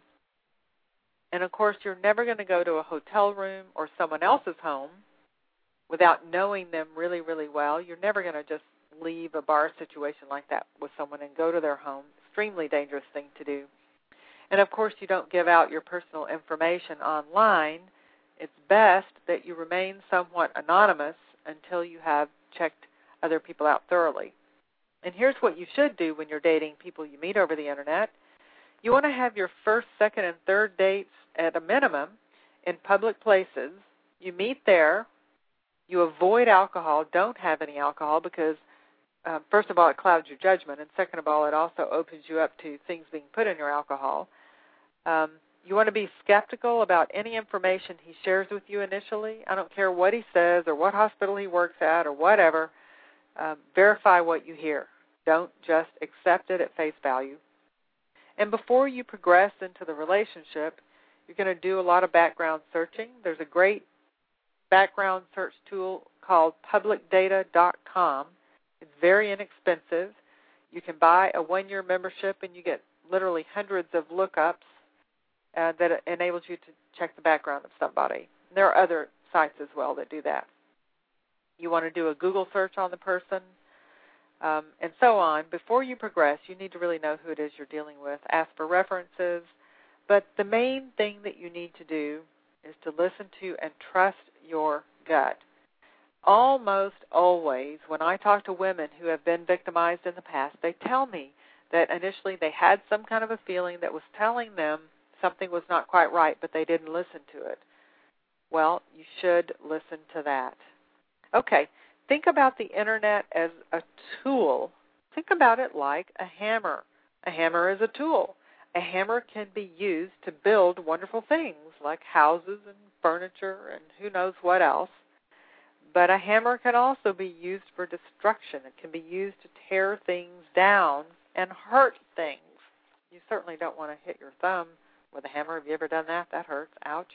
And, of course, you're never going to go to a hotel room or someone else's home without knowing them really, really well. You're never going to just leave a bar situation like that with someone and go to their home. Extremely dangerous thing to do. And, of course, you don't give out your personal information online. It's best that you remain somewhat anonymous until you have checked other people out thoroughly. And here's what you should do when you're dating people you meet over the Internet. You want to have your first, second, and third dates at a minimum in public places. You meet there. You avoid alcohol. Don't have any alcohol because, uh, first of all, it clouds your judgment, and second of all, it also opens you up to things being put in your alcohol. Um, you want to be skeptical about any information he shares with you initially. I don't care what he says or what hospital he works at or whatever. Um, verify what you hear. Don't just accept it at face value. And before you progress into the relationship, you're going to do a lot of background searching. There's a great background search tool called public data dot com. It's very inexpensive. You can buy a one-year membership and you get literally hundreds of lookups uh, that enables you to check the background of somebody. There are other sites as well that do that. You want to do a Google search on the person, um, and so on. Before you progress, you need to really know who it is you're dealing with. Ask for references. But the main thing that you need to do is to listen to and trust your gut. Almost always, when I talk to women who have been victimized in the past, they tell me that initially they had some kind of a feeling that was telling them something was not quite right, but they didn't listen to it. Well, you should listen to that. Okay, think about the Internet as a tool. Think about it like a hammer. A hammer is a tool. A hammer can be used to build wonderful things like houses and furniture and who knows what else. But a hammer can also be used for destruction. It can be used to tear things down and hurt things. You certainly don't want to hit your thumb with a hammer. Have you ever done that? That hurts. Ouch.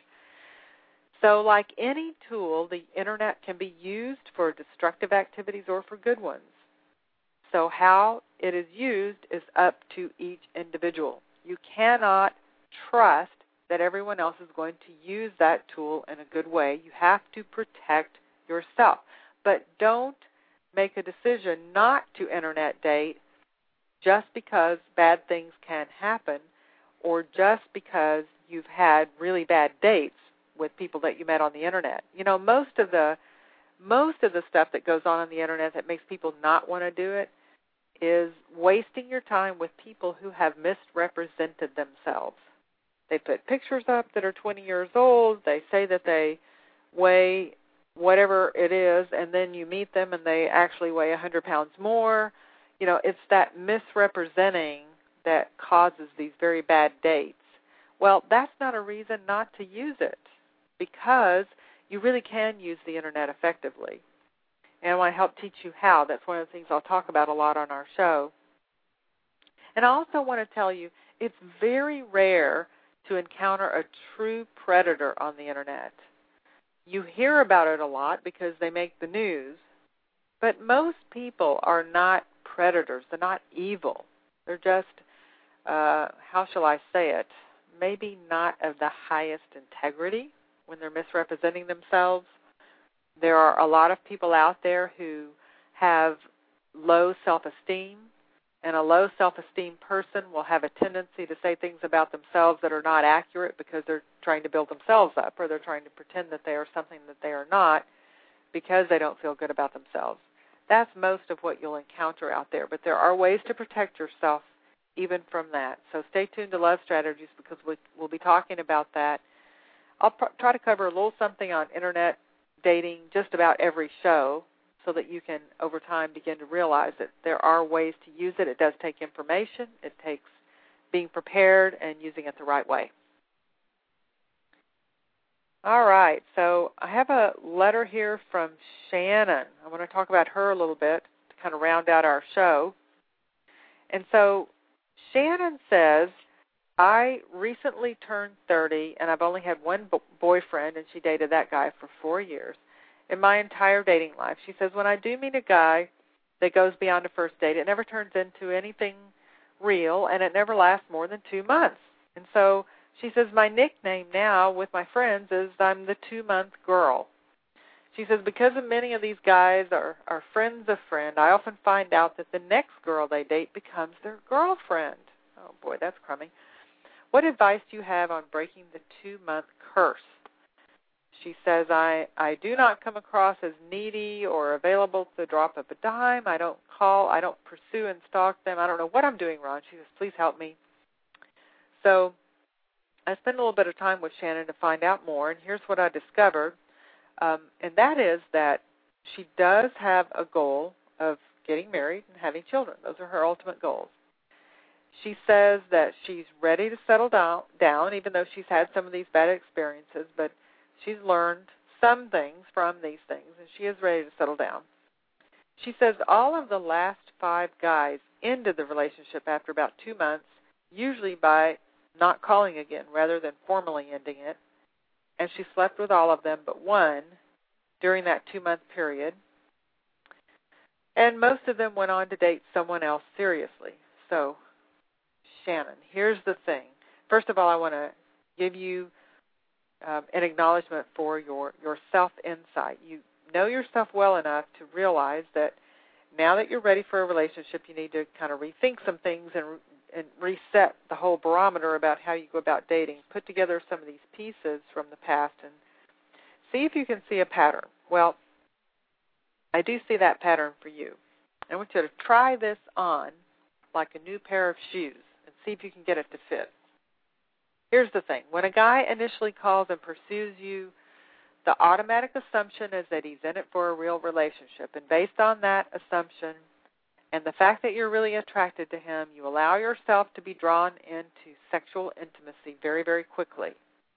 So like any tool, the Internet can be used for destructive activities or for good ones. So how it is used is up to each individual. You cannot trust that everyone else is going to use that tool in a good way. You have to protect yourself. But don't make a decision not to Internet date just because bad things can happen or just because you've had really bad dates with people that you met on the Internet. You know, most of the most of the stuff that goes on on the Internet that makes people not want to do it is wasting your time with people who have misrepresented themselves. They put pictures up that are twenty years old. They say that they weigh whatever it is, and then you meet them and they actually weigh one hundred pounds more. You know, it's that misrepresenting that causes these very bad dates. Well, that's not a reason not to use it, because you really can use the Internet effectively. And I want to help teach you how. That's one of the things I'll talk about a lot on our show. And I also want to tell you, it's very rare to encounter a true predator on the Internet. You hear about it a lot because they make the news, but most people are not predators. They're not evil. They're just uh, how shall I say it, maybe not of the highest integrity when they're misrepresenting themselves. There are a lot of people out there who have low self-esteem, and a low self-esteem person will have a tendency to say things about themselves that are not accurate because they're trying to build themselves up, or they're trying to pretend that they are something that they are not because they don't feel good about themselves. That's most of what you'll encounter out there, but there are ways to protect yourself even from that. So stay tuned to Love Strategies, because we'll be talking about that. I'll pr- try to cover a little something on internet dating just about every show, so that you can, over time, begin to realize that there are ways to use it. It does take information. It takes being prepared and using it the right way. All right, so I have a letter here from Shannon. I want to talk about her a little bit to kind of round out our show. And so Shannon says, I recently turned thirty, and I've only had one bo- boyfriend, and she dated that guy for four years. In my entire dating life, she says, when I do meet a guy that goes beyond a first date, it never turns into anything real, and it never lasts more than two months. And so she says, my nickname now with my friends is I'm the two-month girl. She says, because of many of these guys are, are friends of friend, I often find out that the next girl they date becomes their girlfriend. Oh, boy, that's crummy. What advice do you have on breaking the two-month curse? She says, I, I do not come across as needy or available to the drop of a dime. I don't call. I don't pursue and stalk them. I don't know what I'm doing wrong. She says, please help me. So I spent a little bit of time with Shannon to find out more, and here's what I discovered. Um, and that is that she does have a goal of getting married and having children. Those are her ultimate goals. She says that she's ready to settle down, down, even though she's had some of these bad experiences, but she's learned some things from these things, and she is ready to settle down. She says all of the last five guys ended the relationship after about two months, usually by not calling again rather than formally ending it, and she slept with all of them but one during that two-month period, and most of them went on to date someone else seriously. So, Shannon, here's the thing. First of all, I want to give you Um, an acknowledgement for your, your self-insight. You know yourself well enough to realize that now that you're ready for a relationship, you need to kind of rethink some things and, and reset the whole barometer about how you go about dating. Put together some of these pieces from the past and see if you can see a pattern. Well, I do see that pattern for you. I want you to try this on like a new pair of shoes and see if you can get it to fit. Here's the thing. When a guy initially calls and pursues you, the automatic assumption is that he's in it for a real relationship. And based on that assumption and the fact that you're really attracted to him, you allow yourself to be drawn into sexual intimacy very, very quickly.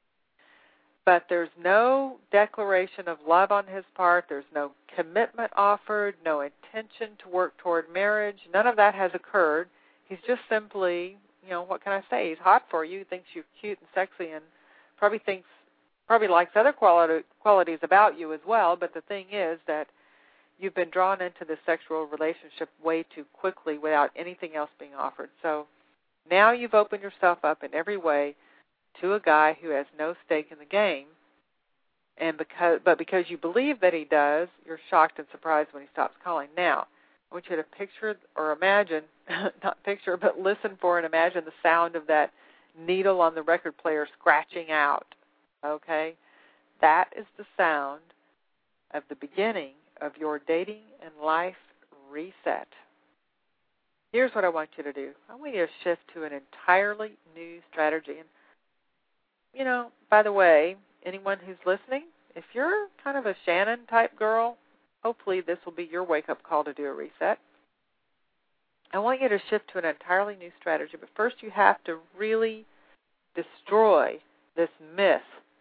But there's no declaration of love on his part. There's no commitment offered, no intention to work toward marriage. None of that has occurred. He's just simply, you know, what can I say? He's hot for you, thinks you're cute and sexy, and probably thinks, probably likes other quality, qualities about you as well. But the thing is that you've been drawn into this sexual relationship way too quickly without anything else being offered. So now you've opened yourself up in every way to a guy who has no stake in the game. And because, but because you believe that he does, you're shocked and surprised when he stops calling. Now, I want you to picture or imagine, not picture, but listen for and imagine the sound of that needle on the record player scratching out, okay? That is the sound of the beginning of your dating and life reset. Here's what I want you to do. I want you to shift to an entirely new strategy. And, you know, by the way, anyone who's listening, if you're kind of a Shannon-type girl, hopefully this will be your wake-up call to do a reset. I want you to shift to an entirely new strategy, but first you have to really destroy this myth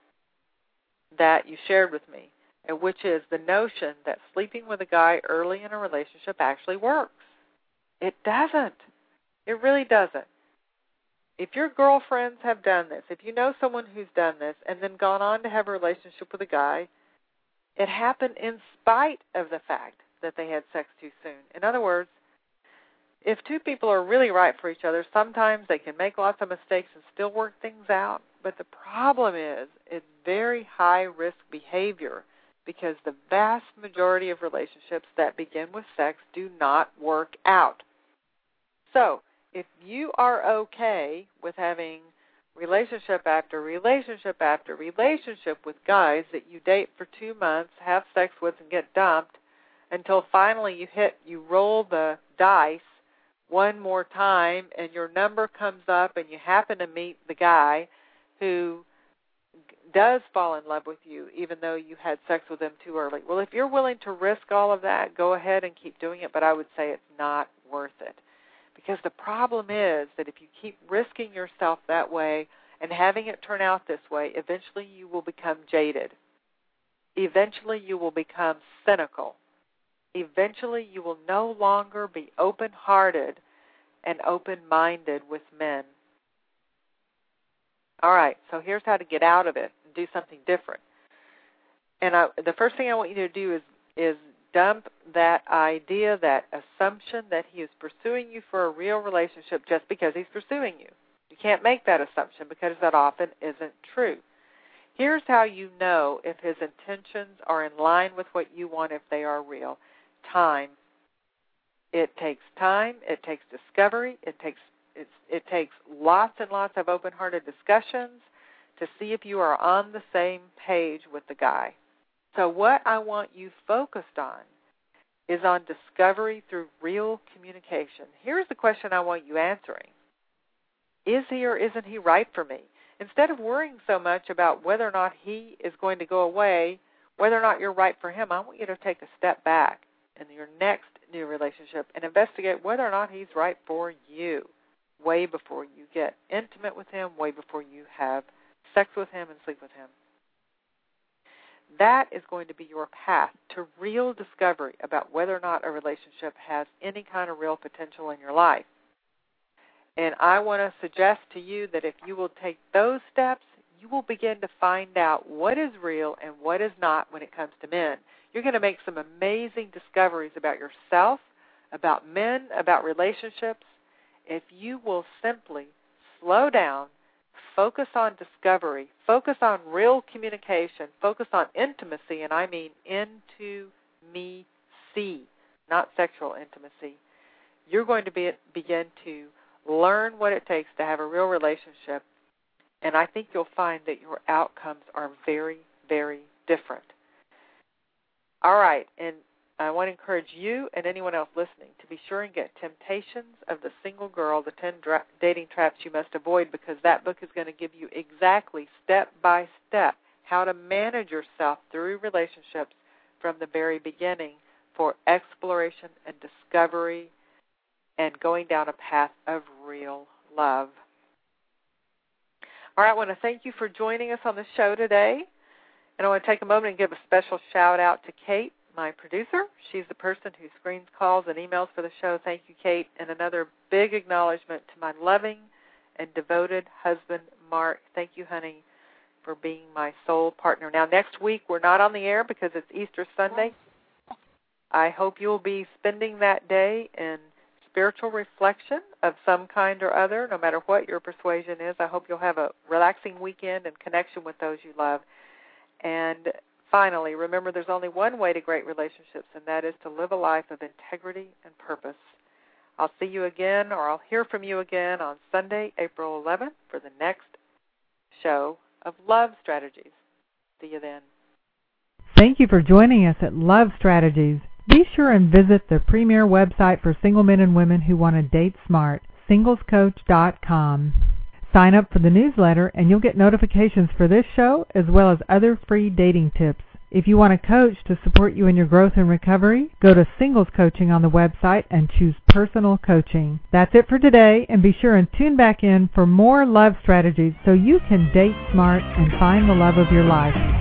that you shared with me, which is the notion that sleeping with a guy early in a relationship actually works. It doesn't. It really doesn't. If your girlfriends have done this, if you know someone who's done this and then gone on to have a relationship with a guy, it happened in spite of the fact that they had sex too soon. In other words, if two people are really right for each other, sometimes they can make lots of mistakes and still work things out. But the problem is it's very high-risk behavior because the vast majority of relationships that begin with sex do not work out. So if you are okay with having relationship after relationship after relationship with guys that you date for two months, have sex with, and get dumped, until finally you hit, you roll the dice one more time and your number comes up and you happen to meet the guy who does fall in love with you even though you had sex with him too early. Well, if you're willing to risk all of that, go ahead and keep doing it, but I would say it's not worth it. Because the problem is that if you keep risking yourself that way and having it turn out this way, eventually you will become jaded. Eventually you will become cynical. Eventually you will no longer be open-hearted and open-minded with men. All right, so here's how to get out of it and do something different. And I, the first thing I want you to do is, is dump that idea, that assumption that he is pursuing you for a real relationship just because he's pursuing you. You can't make that assumption because that often isn't true. Here's how you know if his intentions are in line with what you want, if they are real. Time. It takes time. It takes discovery. It takes it's, it takes lots and lots of open-hearted discussions to see if you are on the same page with the guy. So what I want you focused on is on discovery through real communication. Here's the question I want you answering. Is he or isn't he right for me? Instead of worrying so much about whether or not he is going to go away, whether or not you're right for him, I want you to take a step back in your next new relationship and investigate whether or not he's right for you way before you get intimate with him, way before you have sex with him and sleep with him. That is going to be your path to real discovery about whether or not a relationship has any kind of real potential in your life. And I want to suggest to you that if you will take those steps, you will begin to find out what is real and what is not when it comes to men. You're going to make some amazing discoveries about yourself, about men, about relationships, if you will simply slow down, focus on discovery, focus on real communication, focus on intimacy, and I mean into-me-see, not sexual intimacy. You're going to be, begin to learn what it takes to have a real relationship, and I think you'll find that your outcomes are very, very different. All right, and I want to encourage you and anyone else listening to be sure and get Temptations of the Single Girl, the ten dra- Dating Traps You Must Avoid, because that book is going to give you exactly step by step how to manage yourself through relationships from the very beginning for exploration and discovery and going down a path of real love. All right, I want to thank you for joining us on the show today. And I want to take a moment and give a special shout-out to Kate, my producer. She's the person who screens calls and emails for the show. Thank you, Kate. And another big acknowledgement to my loving and devoted husband, Mark. Thank you, honey, for being my soul partner. Now, next week, we're not on the air because it's Easter Sunday. I hope you'll be spending that day in spiritual reflection of some kind or other, no matter what your persuasion is. I hope you'll have a relaxing weekend and connection with those you love. And finally, remember there's only one way to great relationships, and that is to live a life of integrity and purpose. I'll see you again, or I'll hear from you again on Sunday, April eleventh, for the next show of Love Strategies. See you then. Thank you for joining us at Love Strategies. Be sure and visit the premier website for single men and women who want to date smart, singles coach dot com. Sign up for the newsletter and you'll get notifications for this show as well as other free dating tips. If you want a coach to support you in your growth and recovery, go to Singles Coaching on the website and choose Personal Coaching. That's it for today, and be sure and tune back in for more love strategies so you can date smart and find the love of your life.